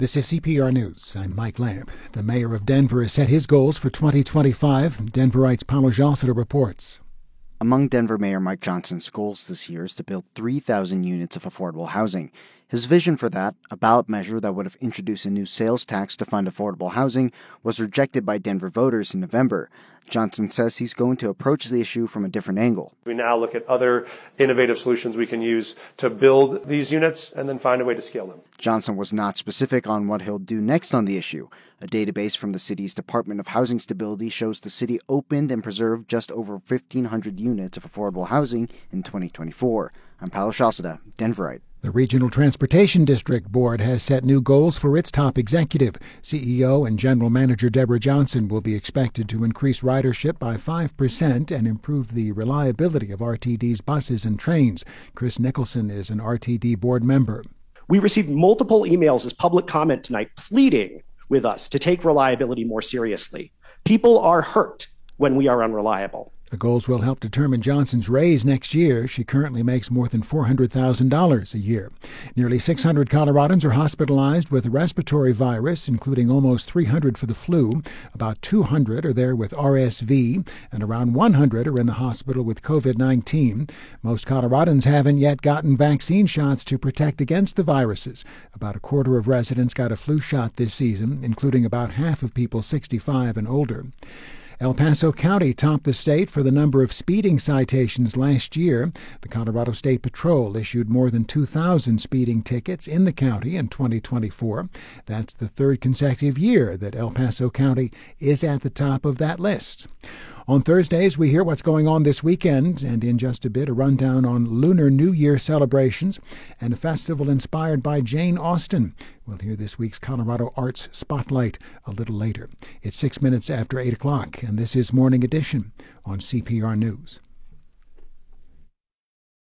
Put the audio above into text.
This is CPR News. I'm Mike Lamb. The mayor of Denver has set his goals for 2025. Denverite's Paulo Jalcida reports. Among Denver Mayor Mike Johnson's goals this year is to build 3,000 units of affordable housing. His vision for that, a ballot measure that would have introduced a new sales tax to fund affordable housing, was rejected by Denver voters in November. Johnson says he's going to approach the issue from a different angle. We now look at other innovative solutions we can use to build these units and then find a way to scale them. Johnson was not specific on what he'll do next on the issue. A database from the city's Department of Housing Stability shows the city opened and preserved just over 1,500 units of affordable housing in 2024. I'm Paulo Jalcida, Denverite. The Regional Transportation District Board has set new goals for its top executive. CEO and General Manager Deborah Johnson will be expected to increase ridership by 5% and improve the reliability of RTD's buses and trains. Chris Nicholson is an RTD board member. We received multiple emails as public comment tonight pleading with us to take reliability more seriously. People are hurt when we are unreliable. The goals will help determine Johnson's raise next year. She currently makes more than $400,000 a year. Nearly 600 Coloradans are hospitalized with a respiratory virus, including almost 300 for the flu. About 200 are there with RSV, and around 100 are in the hospital with COVID-19. Most Coloradans haven't yet gotten vaccine shots to protect against the viruses. About a quarter of residents got a flu shot this season, including about half of people 65 and older. El Paso County topped the state for the number of speeding citations last year. The Colorado State Patrol issued more than 2,000 speeding tickets in the county in 2024. That's the third consecutive year that El Paso County is at the top of that list. On Thursdays, we hear what's going on this weekend, and in just a bit, a rundown on Lunar New Year celebrations and a festival inspired by Jane Austen. We'll hear this week's Colorado Arts Spotlight a little later. It's 6 minutes after 8 o'clock, and this is Morning Edition on CPR News.